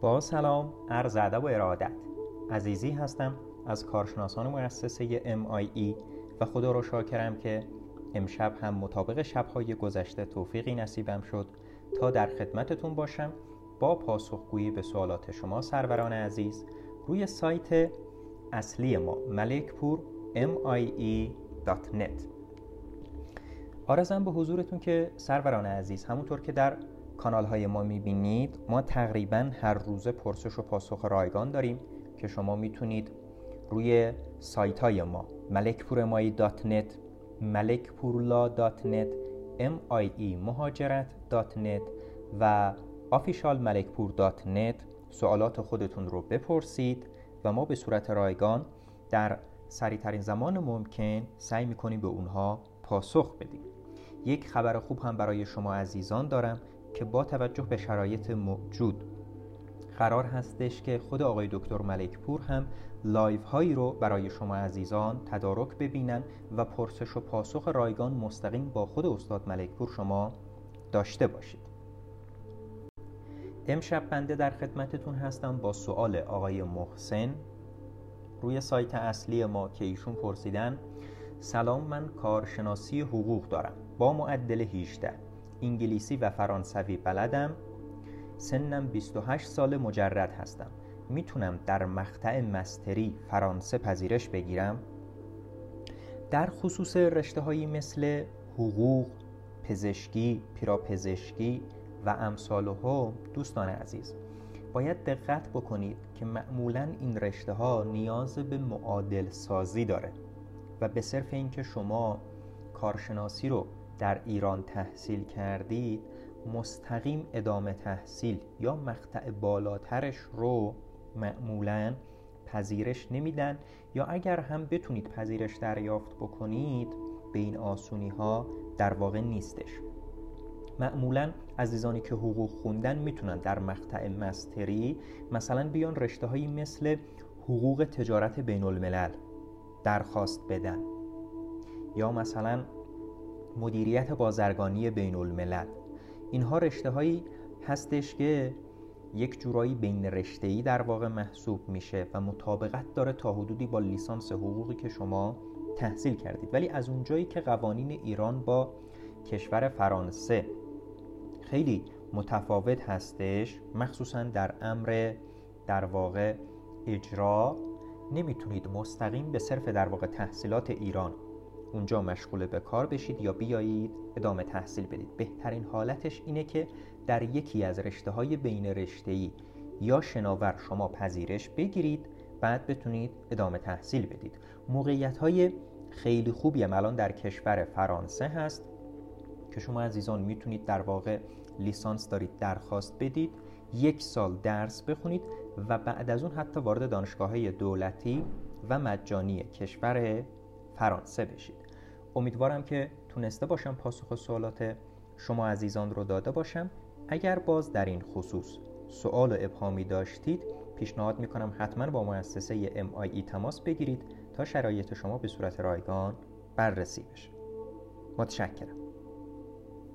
با سلام، عرض ادب و ارادت. عزیزی هستم از کارشناسان مؤسسه MIE و خدا رو شاکرم که امشب هم مطابق شب‌های گذشته توفیقی نصیبم شد تا در خدمتتون باشم با پاسخگویی به سوالات شما سروران عزیز روی سایت اصلی ما ملکپور MIE.net. عرضم به حضورتون که سروران عزیز، همونطور که در کانال های ما میبینید ما تقریبا هر روز پرسش و پاسخ رایگان داریم که شما میتونید روی سایت های ما ملکپورمایی.net، ملکپورلا.net، MIE-مهاجرت.net و officialmalekpur.net سوالات خودتون رو بپرسید و ما به صورت رایگان در سریع‌ترین زمان ممکن سعی میکنیم به اونها پاسخ بدیم. یک خبر خوب هم برای شما عزیزان دارم که با توجه به شرایط موجود قرار هستش که خود آقای دکتر ملکپور هم لایو هایی رو برای شما عزیزان تدارک ببینن و پرسش و پاسخ رایگان مستقیم با خود استاد ملکپور شما داشته باشید. امشب بنده در خدمتتون هستم با سوال آقای محسن روی سایت اصلی ما که ایشون پرسیدن: سلام، من کارشناسی حقوق دارم با معدل 18، انگلیسی و فرانسوی بلدم، سنم 28 سال، مجرد هستم. میتونم در مقطع مستری فرانسه پذیرش بگیرم؟ در خصوص رشته هایی مثل حقوق، پزشکی، پیراپزشکی و امثالها دوستان عزیز باید دقت بکنید که معمولاً این رشته ها نیاز به معادل سازی داره و به صرف اینکه شما کارشناسی رو در ایران تحصیل کردید مستقیم ادامه تحصیل یا مقطع بالاترش رو معمولاً پذیرش نمیدن، یا اگر هم بتونید پذیرش دریافت بکنید به این آسونی ها در واقع نیستش. معمولاً عزیزانی که حقوق خوندن میتونن در مقطع مستری مثلا بیان رشته هایی مثل حقوق تجارت بین الملل درخواست بدن یا مثلا مدیریت بازرگانی بین الملل. اینها رشته هایی هستش که یک جورایی بین رشته‌ای در واقع محسوب میشه و مطابقت داره تا حدودی با لیسانس حقوقی که شما تحصیل کردید، ولی از اونجایی که قوانین ایران با کشور فرانسه خیلی متفاوت هستش، مخصوصا در امر در واقع اجرا، نمیتونید مستقیم به صرف در واقع تحصیلات ایران اونجا مشغول به کار بشید یا بیایید ادامه تحصیل بدید. بهترین حالتش اینه که در یکی از رشته‌های بین رشته‌ای یا شناور شما پذیرش بگیرید، بعد بتونید ادامه تحصیل بدید. موقعیت‌های خیلی خوبی هم الان در کشور فرانسه هست که شما عزیزان میتونید در واقع لیسانس دارید درخواست بدید، 1 سال درس بخونید و بعد از اون حتی وارد دانشگاه‌های دولتی و مجانی کشور فرانسه بشید. امیدوارم که تونسته باشم پاسخ سوالات شما عزیزان رو داده باشم. اگر باز در این خصوص سوال و ابهامی داشتید، پیشنهاد میکنم حتما با مؤسسه MIE تماس بگیرید تا شرایط شما به صورت رایگان بررسی بشه. متشکرم.